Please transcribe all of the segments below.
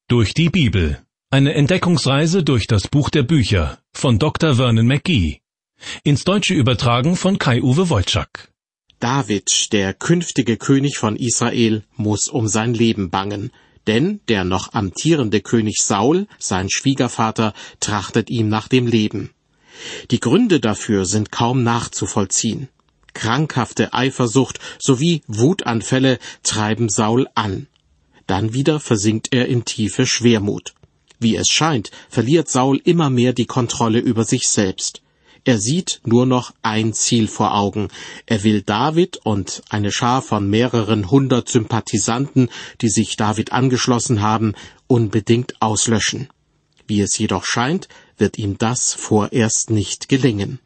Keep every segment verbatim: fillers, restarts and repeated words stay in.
Durch die Bibel. Eine Entdeckungsreise durch das Buch der Bücher von Doktor Vernon McGee. Ins Deutsche übertragen von Kai-Uwe Wojczak. David, der künftige König von Israel, muss um sein Leben bangen, denn der noch amtierende König Saul, sein Schwiegervater, trachtet ihm nach dem Leben. Die Gründe dafür sind kaum nachzuvollziehen. Krankhafte Eifersucht sowie Wutanfälle treiben Saul an. Dann wieder versinkt er in tiefe Schwermut. Wie es scheint, verliert Saul immer mehr die Kontrolle über sich selbst. Er sieht nur noch ein Ziel vor Augen. Er will David und eine Schar von mehreren hundert Sympathisanten, die sich David angeschlossen haben, unbedingt auslöschen. Wie es jedoch scheint, wird ihm das vorerst nicht gelingen.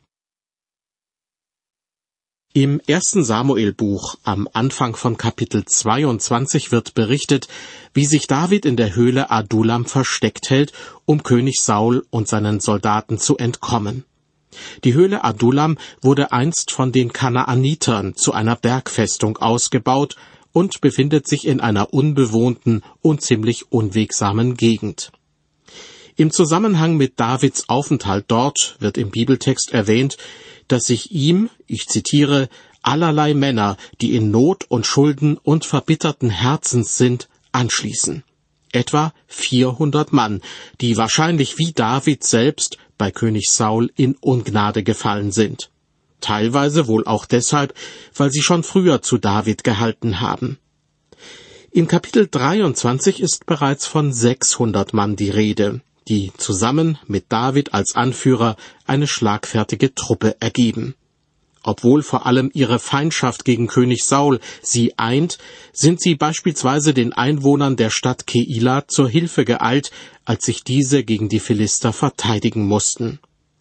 Im ersten Samuel-Buch, am Anfang von Kapitel zweiundzwanzig, wird berichtet, wie sich David in der Höhle Adullam versteckt hält, um König Saul und seinen Soldaten zu entkommen. Die Höhle Adullam wurde einst von den Kanaanitern zu einer Bergfestung ausgebaut und befindet sich in einer unbewohnten und ziemlich unwegsamen Gegend. Im Zusammenhang mit Davids Aufenthalt dort wird im Bibeltext erwähnt, dass sich ihm, ich zitiere, allerlei Männer, die in Not und Schulden und verbitterten Herzens sind, anschließen. Etwa vierhundert Mann, die wahrscheinlich wie David selbst bei König Saul in Ungnade gefallen sind. Teilweise wohl auch deshalb, weil sie schon früher zu David gehalten haben. In Kapitel dreiundzwanzig ist bereits von sechshundert Mann die Rede, die zusammen mit David als Anführer eine schlagfertige Truppe ergeben. Obwohl vor allem ihre Feindschaft gegen König Saul sie eint, sind sie beispielsweise den Einwohnern der Stadt Keila zur Hilfe geeilt, als sich diese gegen die Philister verteidigen mussten.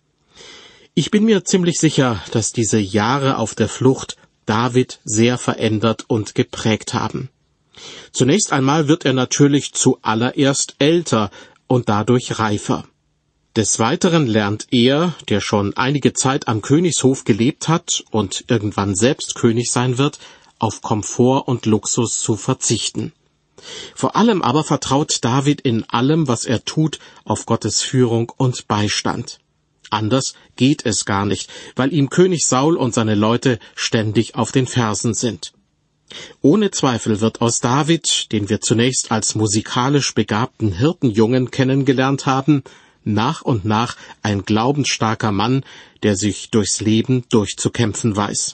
Ich bin mir ziemlich sicher, dass diese Jahre auf der Flucht David sehr verändert und geprägt haben. Zunächst einmal wird er natürlich zuallererst älter und dadurch reifer. Des Weiteren lernt er, der schon einige Zeit am Königshof gelebt hat und irgendwann selbst König sein wird, auf Komfort und Luxus zu verzichten. Vor allem aber vertraut David in allem, was er tut, auf Gottes Führung und Beistand. Anders geht es gar nicht, weil ihm König Saul und seine Leute ständig auf den Fersen sind. Ohne Zweifel wird aus David, den wir zunächst als musikalisch begabten Hirtenjungen kennengelernt haben, nach und nach ein glaubensstarker Mann, der sich durchs Leben durchzukämpfen weiß.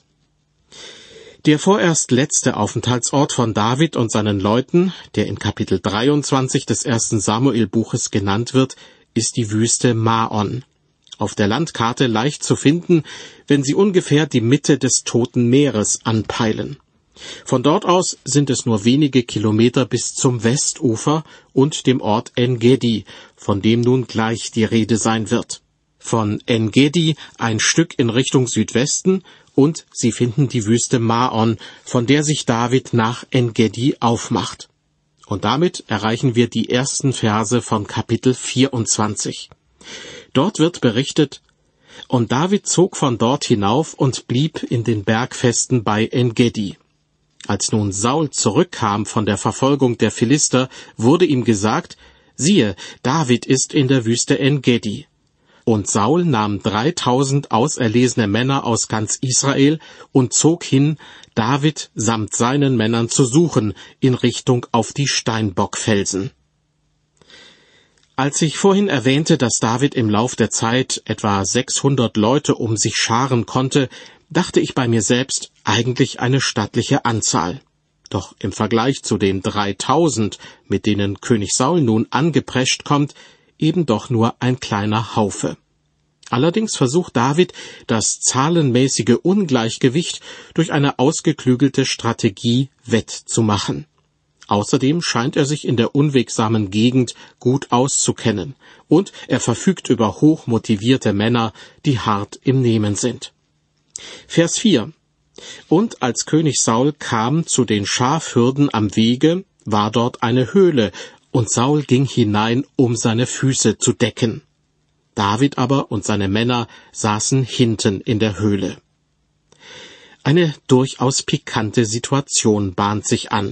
Der vorerst letzte Aufenthaltsort von David und seinen Leuten, der in Kapitel dreiundzwanzig des ersten Samuel-Buches genannt wird, ist die Wüste Maon. Auf der Landkarte leicht zu finden, wenn Sie ungefähr die Mitte des Toten Meeres anpeilen. Von dort aus sind es nur wenige Kilometer bis zum Westufer und dem Ort En-Gedi, von dem nun gleich die Rede sein wird. Von En-Gedi ein Stück in Richtung Südwesten und Sie finden die Wüste Maon, von der sich David nach En-Gedi aufmacht. Und damit erreichen wir die ersten Verse von Kapitel vierundzwanzig. Dort wird berichtet: Und David zog von dort hinauf und blieb in den Bergfesten bei En-Gedi. Als nun Saul zurückkam von der Verfolgung der Philister, wurde ihm gesagt: Siehe, David ist in der Wüste En-Gedi. Und Saul nahm dreitausend auserlesene Männer aus ganz Israel und zog hin, David samt seinen Männern zu suchen, in Richtung auf die Steinbockfelsen. Als ich vorhin erwähnte, dass David im Lauf der Zeit etwa sechshundert Leute um sich scharen konnte, dachte ich bei mir selbst, eigentlich eine stattliche Anzahl. Doch im Vergleich zu den dreitausend, mit denen König Saul nun angeprescht kommt, eben doch nur ein kleiner Haufe. Allerdings versucht David, das zahlenmäßige Ungleichgewicht durch eine ausgeklügelte Strategie wettzumachen. Außerdem scheint er sich in der unwegsamen Gegend gut auszukennen, und er verfügt über hochmotivierte Männer, die hart im Nehmen sind. Vers vier. Und als König Saul kam zu den Schafhürden am Wege, war dort eine Höhle, und Saul ging hinein, um seine Füße zu decken. David aber und seine Männer saßen hinten in der Höhle. Eine durchaus pikante Situation bahnt sich an.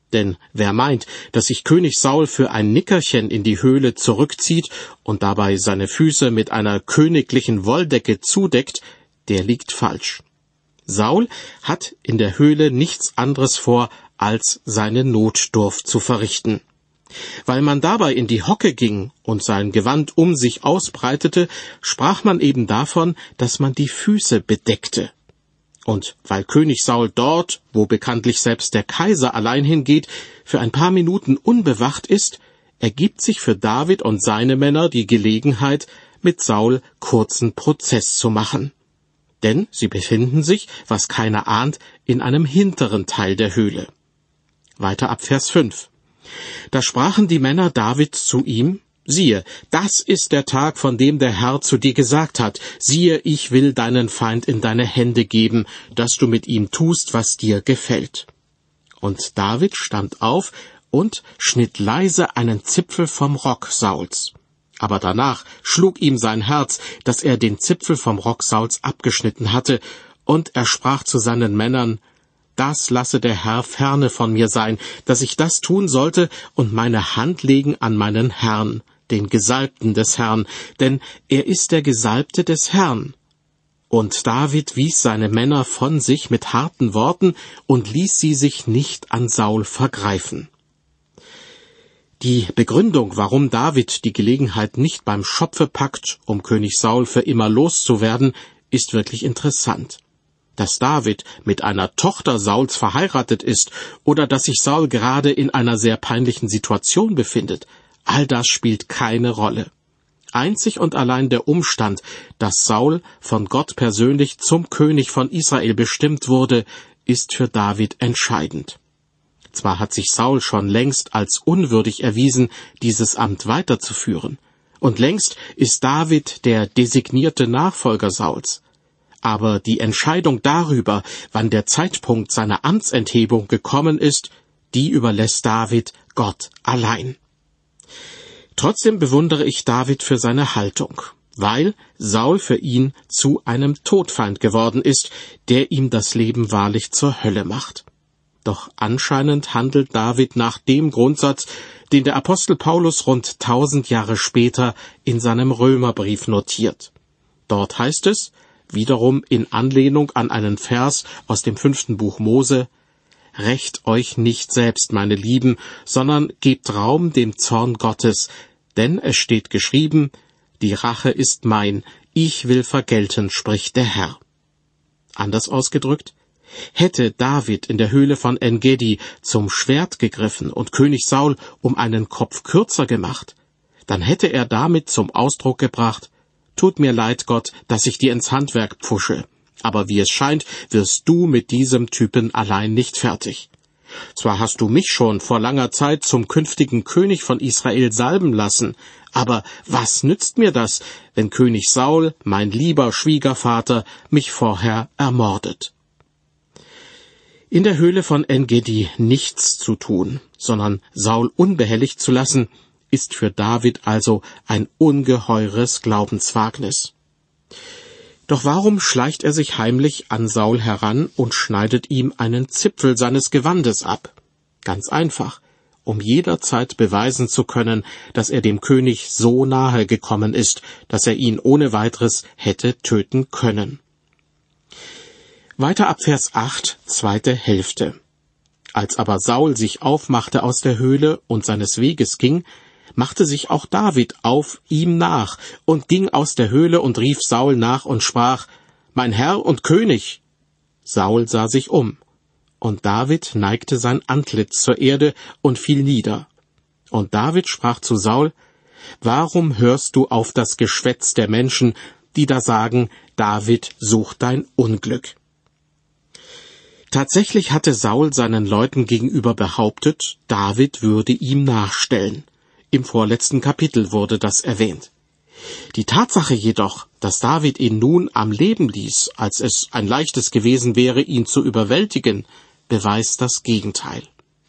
Denn wer meint, dass sich König Saul für ein Nickerchen in die Höhle zurückzieht und dabei seine Füße mit einer königlichen Wolldecke zudeckt, der liegt falsch. Saul hat in der Höhle nichts anderes vor, als seine Notdurft zu verrichten. Weil man dabei in die Hocke ging und sein Gewand um sich ausbreitete, sprach man eben davon, dass man die Füße bedeckte. Und weil König Saul dort, wo bekanntlich selbst der Kaiser allein hingeht, für ein paar Minuten unbewacht ist, ergibt sich für David und seine Männer die Gelegenheit, mit Saul kurzen Prozess zu machen. Denn sie befinden sich, was keiner ahnt, in einem hinteren Teil der Höhle. Weiter ab Vers fünf. Da sprachen die Männer David zu ihm: Siehe, das ist der Tag, von dem der Herr zu dir gesagt hat, siehe, ich will deinen Feind in deine Hände geben, dass du mit ihm tust, was dir gefällt. Und David stand auf und schnitt leise einen Zipfel vom Rock Sauls. Aber danach schlug ihm sein Herz, dass er den Zipfel vom Rock Sauls abgeschnitten hatte, und er sprach zu seinen Männern: Das lasse der Herr ferne von mir sein, dass ich das tun sollte und meine Hand legen an meinen Herrn, den Gesalbten des Herrn, denn er ist der Gesalbte des Herrn. Und David wies seine Männer von sich mit harten Worten und ließ sie sich nicht an Saul vergreifen. Die Begründung, warum David die Gelegenheit nicht beim Schopfe packt, um König Saul für immer loszuwerden, ist wirklich interessant. Dass David mit einer Tochter Sauls verheiratet ist oder dass sich Saul gerade in einer sehr peinlichen Situation befindet, all das spielt keine Rolle. Einzig und allein der Umstand, dass Saul von Gott persönlich zum König von Israel bestimmt wurde, ist für David entscheidend. Zwar hat sich Saul schon längst als unwürdig erwiesen, dieses Amt weiterzuführen, und längst ist David der designierte Nachfolger Sauls. Aber die Entscheidung darüber, wann der Zeitpunkt seiner Amtsenthebung gekommen ist, die überlässt David Gott allein. Trotzdem bewundere ich David für seine Haltung, weil Saul für ihn zu einem Todfeind geworden ist, der ihm das Leben wahrlich zur Hölle macht. Doch anscheinend handelt David nach dem Grundsatz, den der Apostel Paulus rund tausend Jahre später in seinem Römerbrief notiert. Dort heißt es, wiederum in Anlehnung an einen Vers aus dem fünften Buch Mose: Rächt euch nicht selbst, meine Lieben, sondern gebt Raum dem Zorn Gottes, denn es steht geschrieben: Die Rache ist mein, ich will vergelten, spricht der Herr. Anders ausgedrückt: Hätte David in der Höhle von En-Gedi zum Schwert gegriffen und König Saul um einen Kopf kürzer gemacht, dann hätte er damit zum Ausdruck gebracht: Tut mir leid, Gott, dass ich dir ins Handwerk pfusche, aber wie es scheint, wirst du mit diesem Typen allein nicht fertig. Zwar hast du mich schon vor langer Zeit zum künftigen König von Israel salben lassen, aber was nützt mir das, wenn König Saul, mein lieber Schwiegervater, mich vorher ermordet? In der Höhle von En-Gedi nichts zu tun, sondern Saul unbehelligt zu lassen, ist für David also ein ungeheures Glaubenswagnis. Doch warum schleicht er sich heimlich an Saul heran und schneidet ihm einen Zipfel seines Gewandes ab? Ganz einfach, um jederzeit beweisen zu können, dass er dem König so nahe gekommen ist, dass er ihn ohne weiteres hätte töten können. Weiter ab Vers acht, zweite Hälfte. Als aber Saul sich aufmachte aus der Höhle und seines Weges ging, machte sich auch David auf ihm nach und ging aus der Höhle und rief Saul nach und sprach: Mein Herr und König! Saul sah sich um, und David neigte sein Antlitz zur Erde und fiel nieder. Und David sprach zu Saul: Warum hörst du auf das Geschwätz der Menschen, die da sagen, David sucht dein Unglück? Tatsächlich hatte Saul seinen Leuten gegenüber behauptet, David würde ihm nachstellen. Im vorletzten Kapitel wurde das erwähnt. Die Tatsache jedoch, dass David ihn nun am Leben ließ, als es ein leichtes gewesen wäre, ihn zu überwältigen, beweist das Gegenteil.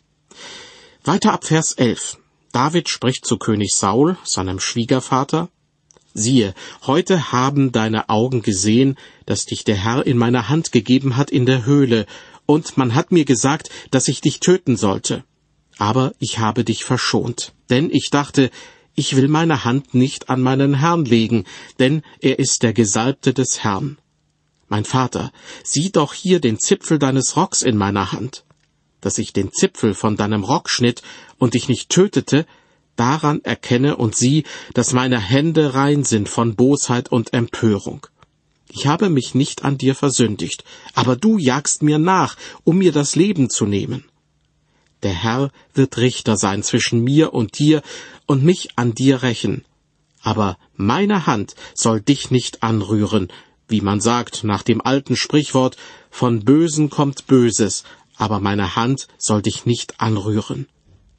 Weiter ab Vers elf. David spricht zu König Saul, seinem Schwiegervater: Siehe, heute haben deine Augen gesehen, dass dich der Herr in meine Hand gegeben hat in der Höhle, und man hat mir gesagt, dass ich dich töten sollte. Aber ich habe dich verschont, denn ich dachte, ich will meine Hand nicht an meinen Herrn legen, denn er ist der Gesalbte des Herrn. Mein Vater, sieh doch hier den Zipfel deines Rocks in meiner Hand. Dass ich den Zipfel von deinem Rock schnitt und dich nicht tötete, daran erkenne und sieh, dass meine Hände rein sind von Bosheit und Empörung. Ich habe mich nicht an dir versündigt, aber du jagst mir nach, um mir das Leben zu nehmen. Der Herr wird Richter sein zwischen mir und dir und mich an dir rächen. Aber meine Hand soll dich nicht anrühren, wie man sagt nach dem alten Sprichwort, von Bösen kommt Böses, aber meine Hand soll dich nicht anrühren.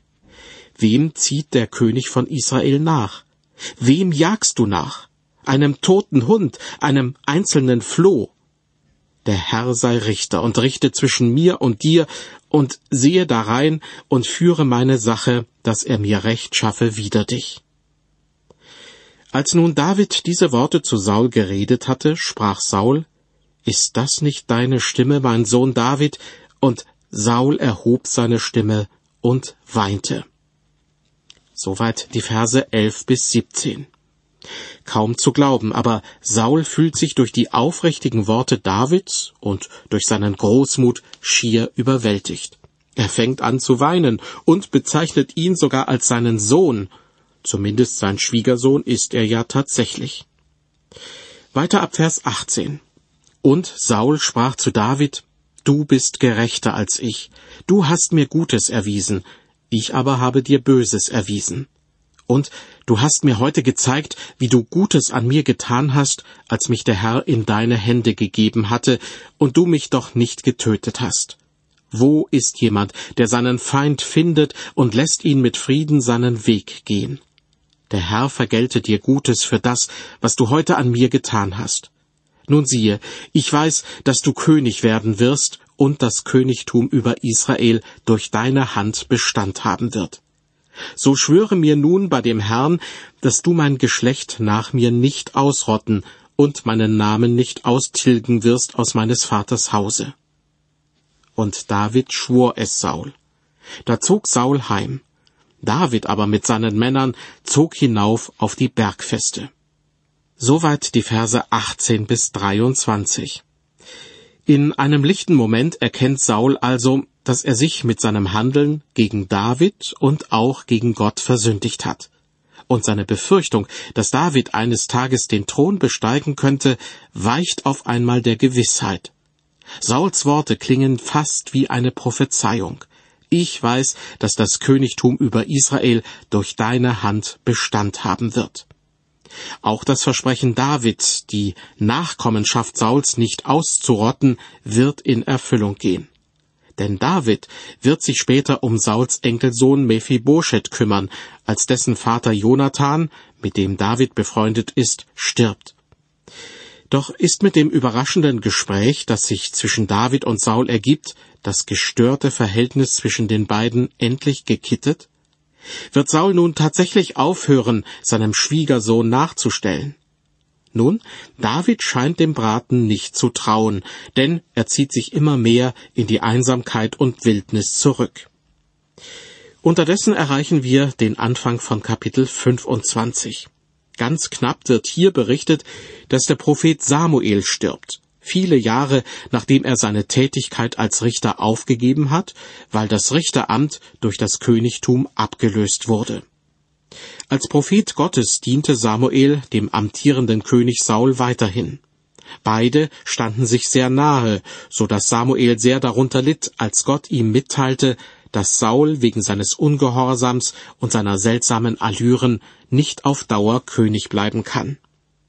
Wem zieht der König von Israel nach? Wem jagst du nach? Einem toten Hund, einem einzelnen Floh? Der Herr sei Richter und richte zwischen mir und dir und sehe darein und führe meine Sache, dass er mir Recht schaffe wider dich. Als nun David diese Worte zu Saul geredet hatte, sprach Saul, »Ist das nicht deine Stimme, mein Sohn David?« Und Saul erhob seine Stimme und weinte. Soweit die Verse elf bis siebzehn. Kaum zu glauben, aber Saul fühlt sich durch die aufrichtigen Worte Davids und durch seinen Großmut schier überwältigt. Er fängt an zu weinen und bezeichnet ihn sogar als seinen Sohn. Zumindest sein Schwiegersohn ist er ja tatsächlich. Weiter ab Vers achtzehn. Und Saul sprach zu David, »Du bist gerechter als ich. Du hast mir Gutes erwiesen. Ich aber habe dir Böses erwiesen. Und du hast mir heute gezeigt, wie du Gutes an mir getan hast, als mich der Herr in deine Hände gegeben hatte und du mich doch nicht getötet hast. Wo ist jemand, der seinen Feind findet und lässt ihn mit Frieden seinen Weg gehen? Der Herr vergelte dir Gutes für das, was du heute an mir getan hast. Nun siehe, ich weiß, dass du König werden wirst und das Königtum über Israel durch deine Hand Bestand haben wird. So schwöre mir nun bei dem Herrn, dass du mein Geschlecht nach mir nicht ausrotten und meinen Namen nicht austilgen wirst aus meines Vaters Hause.« Und David schwor es Saul. Da zog Saul heim. David aber mit seinen Männern zog hinauf auf die Bergfeste. Soweit die Verse achtzehn bis dreiundzwanzig. In einem lichten Moment erkennt Saul also, dass er sich mit seinem Handeln gegen David und auch gegen Gott versündigt hat. Und seine Befürchtung, dass David eines Tages den Thron besteigen könnte, weicht auf einmal der Gewissheit. Sauls Worte klingen fast wie eine Prophezeiung. Ich weiß, dass das Königtum über Israel durch deine Hand Bestand haben wird. Auch das Versprechen Davids, die Nachkommenschaft Sauls nicht auszurotten, wird in Erfüllung gehen. Denn David wird sich später um Sauls Enkelsohn Mephibosheth kümmern, als dessen Vater Jonathan, mit dem David befreundet ist, stirbt. Doch ist mit dem überraschenden Gespräch, das sich zwischen David und Saul ergibt, das gestörte Verhältnis zwischen den beiden endlich gekittet? Wird Saul nun tatsächlich aufhören, seinem Schwiegersohn nachzustellen? Nun, David scheint dem Braten nicht zu trauen, denn er zieht sich immer mehr in die Einsamkeit und Wildnis zurück. Unterdessen erreichen wir den Anfang von Kapitel fünfundzwanzig. Ganz knapp wird hier berichtet, dass der Prophet Samuel stirbt, viele Jahre nachdem er seine Tätigkeit als Richter aufgegeben hat, weil das Richteramt durch das Königtum abgelöst wurde. Als Prophet Gottes diente Samuel dem amtierenden König Saul weiterhin. Beide standen sich sehr nahe, so dass Samuel sehr darunter litt, als Gott ihm mitteilte, dass Saul wegen seines Ungehorsams und seiner seltsamen Allüren nicht auf Dauer König bleiben kann.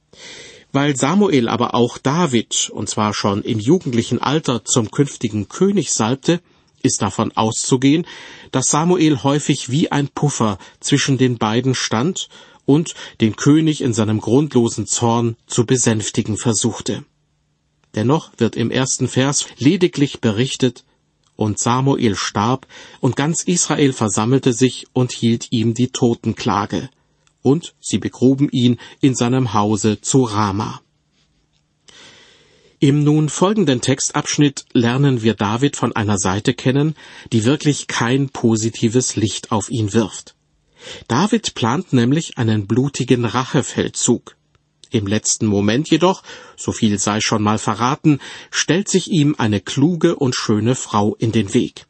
Weil Samuel aber auch David, und zwar schon im jugendlichen Alter, zum künftigen König salbte, ist davon auszugehen, dass Samuel häufig wie ein Puffer zwischen den beiden stand und den König in seinem grundlosen Zorn zu besänftigen versuchte. Dennoch wird im ersten Vers lediglich berichtet, und Samuel starb, und ganz Israel versammelte sich und hielt ihm die Totenklage, und sie begruben ihn in seinem Hause zu Rama. Im nun folgenden Textabschnitt lernen wir David von einer Seite kennen, die wirklich kein positives Licht auf ihn wirft. David plant nämlich einen blutigen Rachefeldzug. Im letzten Moment jedoch, so viel sei schon mal verraten, stellt sich ihm eine kluge und schöne Frau in den Weg.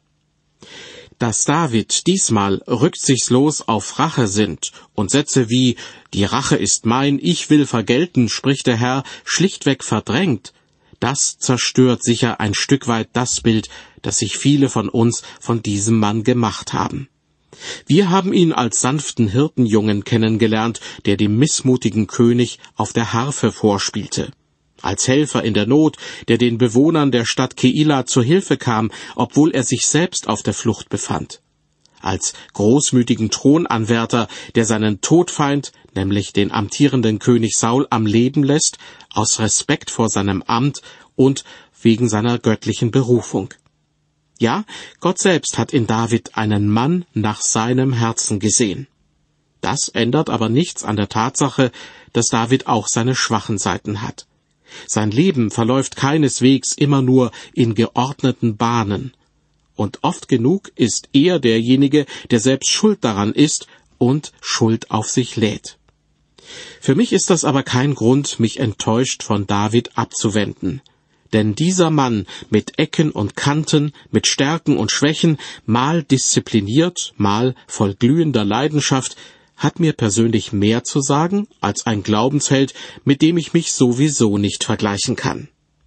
Dass David diesmal rücksichtslos auf Rache sinnt und Sätze wie »Die Rache ist mein, ich will vergelten«, spricht der Herr, schlichtweg verdrängt, das zerstört sicher ein Stück weit das Bild, das sich viele von uns von diesem Mann gemacht haben. Wir haben ihn als sanften Hirtenjungen kennengelernt, der dem missmutigen König auf der Harfe vorspielte. Als Helfer in der Not, der den Bewohnern der Stadt Keila zu Hilfe kam, obwohl er sich selbst auf der Flucht befand. Als großmütigen Thronanwärter, der seinen Todfeind, nämlich den amtierenden König Saul, am Leben lässt, aus Respekt vor seinem Amt und wegen seiner göttlichen Berufung. Ja, Gott selbst hat in David einen Mann nach seinem Herzen gesehen. Das ändert aber nichts an der Tatsache, dass David auch seine schwachen Seiten hat. Sein Leben verläuft keineswegs immer nur in geordneten Bahnen. Und oft genug ist er derjenige, der selbst schuld daran ist und Schuld auf sich lädt. Für mich ist das aber kein Grund, mich enttäuscht von David abzuwenden. Denn dieser Mann mit Ecken und Kanten, mit Stärken und Schwächen, mal diszipliniert, mal voll glühender Leidenschaft, hat mir persönlich mehr zu sagen als ein Glaubensheld, mit dem ich mich sowieso nicht vergleichen kann.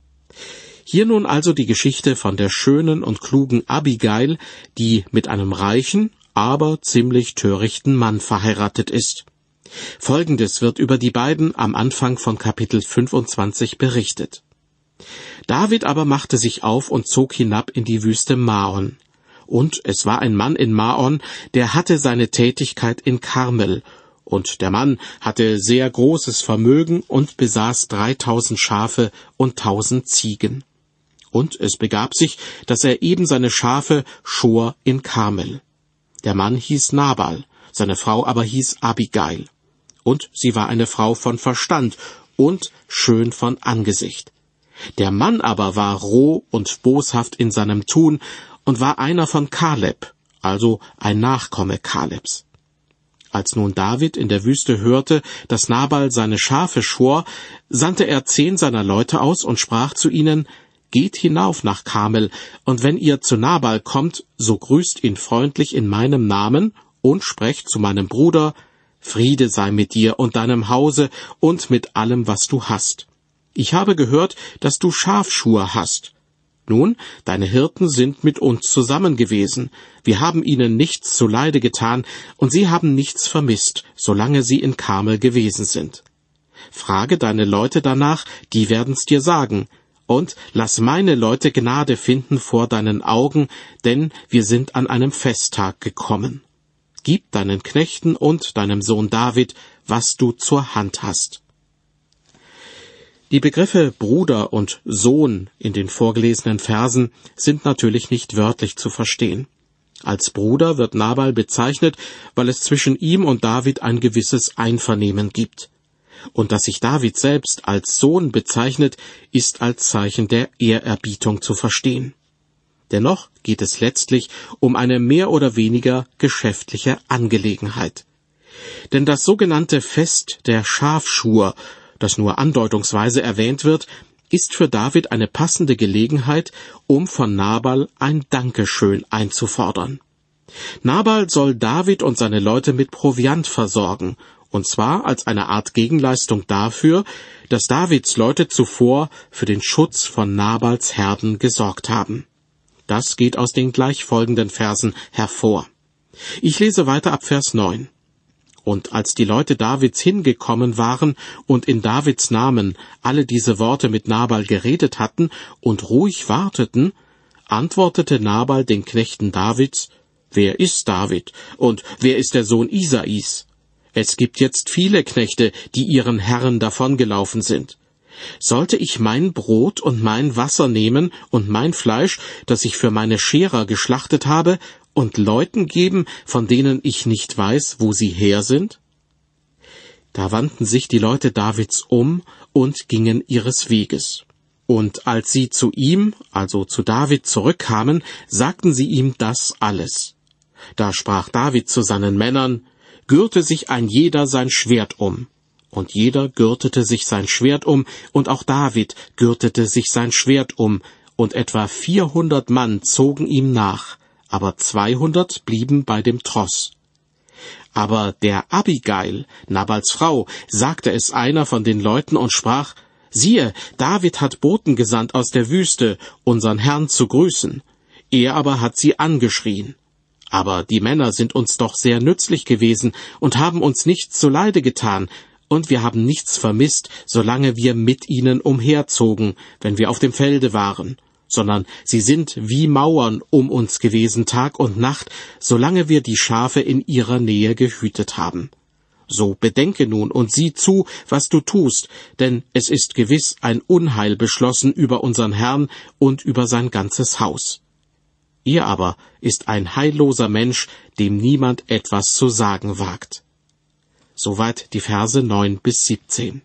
Hier nun also die Geschichte von der schönen und klugen Abigail, die mit einem reichen, aber ziemlich törichten Mann verheiratet ist. Folgendes wird über die beiden am Anfang von Kapitel fünfundzwanzig berichtet. David aber machte sich auf und zog hinab in die Wüste Maon. Und es war ein Mann in Maon, der hatte seine Tätigkeit in Karmel. Und der Mann hatte sehr großes Vermögen und besaß dreitausend Schafe und tausend Ziegen. Und es begab sich, dass er eben seine Schafe schor in Karmel. Der Mann hieß Nabal, seine Frau aber hieß Abigail. Und sie war eine Frau von Verstand und schön von Angesicht. Der Mann aber war roh und boshaft in seinem Tun und war einer von Kaleb, also ein Nachkomme Kalebs. Als nun David in der Wüste hörte, dass Nabal seine Schafe schor, sandte er zehn seiner Leute aus und sprach zu ihnen, »Geht hinauf nach Karmel, und wenn ihr zu Nabal kommt, so grüßt ihn freundlich in meinem Namen und sprecht zu meinem Bruder, Friede sei mit dir und deinem Hause und mit allem, was du hast. Ich habe gehört, dass du Schafschur hast. Nun, deine Hirten sind mit uns zusammen gewesen. Wir haben ihnen nichts zuleide getan, und sie haben nichts vermisst, solange sie in Karmel gewesen sind. Frage deine Leute danach, die werden's dir sagen. Und lass meine Leute Gnade finden vor deinen Augen, denn wir sind an einem Festtag gekommen. Gib deinen Knechten und deinem Sohn David, was du zur Hand hast.« Die Begriffe Bruder und Sohn in den vorgelesenen Versen sind natürlich nicht wörtlich zu verstehen. Als Bruder wird Nabal bezeichnet, weil es zwischen ihm und David ein gewisses Einvernehmen gibt. Und dass sich David selbst als Sohn bezeichnet, ist als Zeichen der Ehrerbietung zu verstehen. Dennoch geht es letztlich um eine mehr oder weniger geschäftliche Angelegenheit. Denn das sogenannte Fest der Schafschur, das nur andeutungsweise erwähnt wird, ist für David eine passende Gelegenheit, um von Nabal ein Dankeschön einzufordern. Nabal soll David und seine Leute mit Proviant versorgen, und zwar als eine Art Gegenleistung dafür, dass Davids Leute zuvor für den Schutz von Nabals Herden gesorgt haben. Das geht aus den gleich folgenden Versen hervor. Ich lese weiter ab Vers neun. Und als die Leute Davids hingekommen waren und in Davids Namen alle diese Worte mit Nabal geredet hatten und ruhig warteten, antwortete Nabal den Knechten Davids, »Wer ist David und wer ist der Sohn Isais? Es gibt jetzt viele Knechte, die ihren Herren davongelaufen sind. Sollte ich mein Brot und mein Wasser nehmen und mein Fleisch, das ich für meine Scherer geschlachtet habe, und Leuten geben, von denen ich nicht weiß, wo sie her sind?« Da wandten sich die Leute Davids um und gingen ihres Weges. Und als sie zu ihm, also zu David, zurückkamen, sagten sie ihm das alles. Da sprach David zu seinen Männern: Gürte sich ein jeder sein Schwert um. Und jeder gürtete sich sein Schwert um, und auch David gürtete sich sein Schwert um, und etwa vierhundert Mann zogen ihm nach, aber zweihundert blieben bei dem Tross. Aber der Abigail, Nabals Frau, sagte es einer von den Leuten und sprach: Siehe, David hat Boten gesandt aus der Wüste, unseren Herrn zu grüßen. Er aber hat sie angeschrien. Aber die Männer sind uns doch sehr nützlich gewesen und haben uns nichts zuleide getan, und wir haben nichts vermisst, solange wir mit ihnen umherzogen, wenn wir auf dem Felde waren, sondern sie sind wie Mauern um uns gewesen Tag und Nacht, solange wir die Schafe in ihrer Nähe gehütet haben. So bedenke nun und sieh zu, was du tust, denn es ist gewiss ein Unheil beschlossen über unseren Herrn und über sein ganzes Haus. Er aber ist ein heilloser Mensch, dem niemand etwas zu sagen wagt. Soweit die Verse neun bis siebzehn.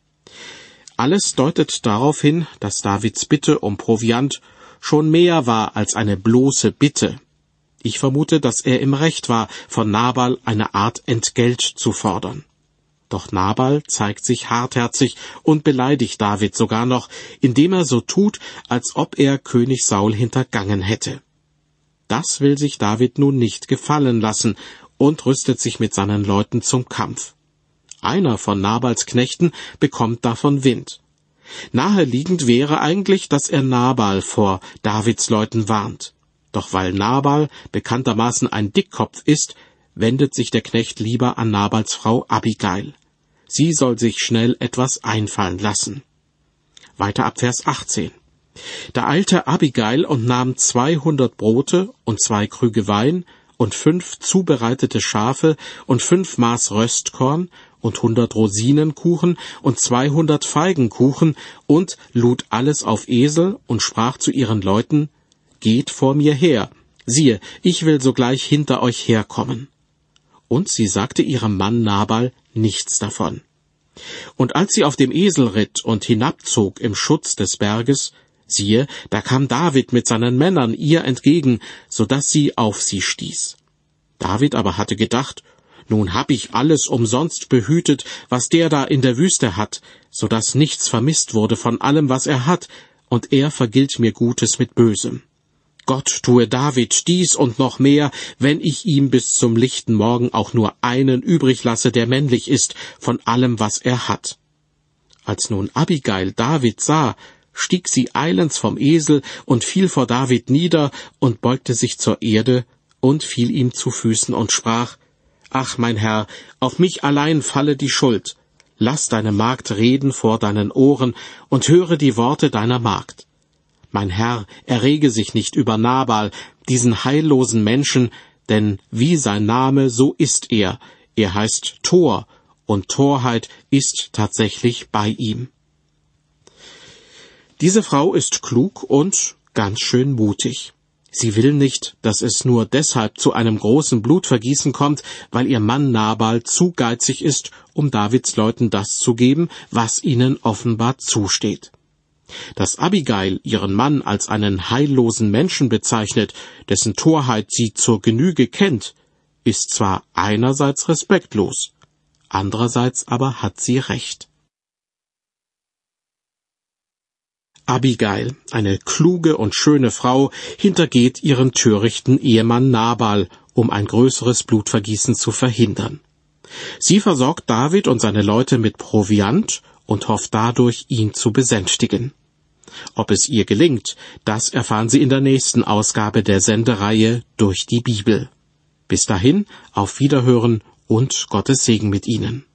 Alles deutet darauf hin, dass Davids Bitte um Proviant schon mehr war als eine bloße Bitte. Ich vermute, dass er im Recht war, von Nabal eine Art Entgelt zu fordern. Doch Nabal zeigt sich hartherzig und beleidigt David sogar noch, indem er so tut, als ob er König Saul hintergangen hätte. Das will sich David nun nicht gefallen lassen und rüstet sich mit seinen Leuten zum Kampf. Einer von Nabals Knechten bekommt davon Wind. Naheliegend wäre eigentlich, dass er Nabal vor Davids Leuten warnt. Doch weil Nabal bekanntermaßen ein Dickkopf ist, wendet sich der Knecht lieber an Nabals Frau Abigail. Sie soll sich schnell etwas einfallen lassen. Weiter ab Vers achtzehn. Da eilte Abigail und nahm zweihundert Brote und zwei Krüge Wein und fünf zubereitete Schafe und fünf Maß Röstkorn und hundert Rosinenkuchen und zweihundert Feigenkuchen und lud alles auf Esel und sprach zu ihren Leuten: Geht vor mir her, siehe, ich will sogleich hinter euch herkommen. Und sie sagte ihrem Mann Nabal nichts davon. Und als sie auf dem Esel ritt und hinabzog im Schutz des Berges, siehe, da kam David mit seinen Männern ihr entgegen, so dass sie auf sie stieß. David aber hatte gedacht: Nun hab ich alles umsonst behütet, was der da in der Wüste hat, so dass nichts vermisst wurde von allem, was er hat, und er vergilt mir Gutes mit Bösem. Gott tue David dies und noch mehr, wenn ich ihm bis zum lichten Morgen auch nur einen übrig lasse, der männlich ist, von allem, was er hat. Als nun Abigail David sah, stieg sie eilends vom Esel und fiel vor David nieder und beugte sich zur Erde und fiel ihm zu Füßen und sprach: Ach, mein Herr, auf mich allein falle die Schuld. Lass deine Magd reden vor deinen Ohren und höre die Worte deiner Magd. Mein Herr, errege sich nicht über Nabal, diesen heillosen Menschen, denn wie sein Name, so ist er. Er heißt Tor, und Torheit ist tatsächlich bei ihm. Diese Frau ist klug und ganz schön mutig. Sie will nicht, dass es nur deshalb zu einem großen Blutvergießen kommt, weil ihr Mann Nabal zu geizig ist, um Davids Leuten das zu geben, was ihnen offenbar zusteht. Dass Abigail ihren Mann als einen heillosen Menschen bezeichnet, dessen Torheit sie zur Genüge kennt, ist zwar einerseits respektlos, andererseits aber hat sie recht. Abigail, eine kluge und schöne Frau, hintergeht ihren törichten Ehemann Nabal, um ein größeres Blutvergießen zu verhindern. Sie versorgt David und seine Leute mit Proviant und hofft dadurch, ihn zu besänftigen. Ob es ihr gelingt, das erfahren Sie in der nächsten Ausgabe der Sendereihe Durch die Bibel. Bis dahin, auf Wiederhören und Gottes Segen mit Ihnen.